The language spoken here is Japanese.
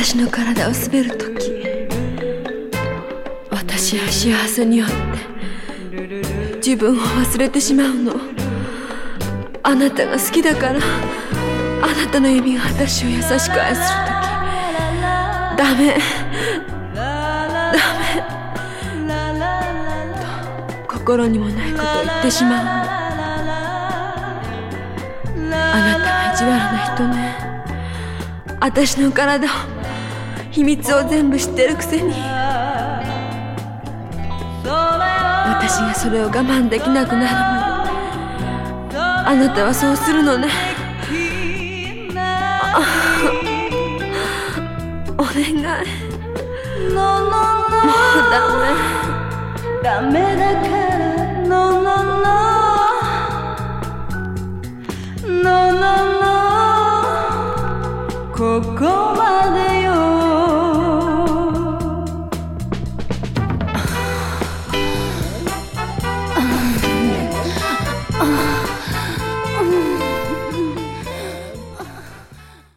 私の体を滑るとき、私は幸せによって自分を忘れてしまうの。あなたが好きだから、あなたの指が私を優しく愛するとき、ダメダメと心にもないことを言ってしまうの。あなたは意地悪な人ね。私の体を、秘密を全部知ってるくせに、私がそれを我慢できなくなるまであなたはそうするのね。お願い、もうダメだから、ここまでよ。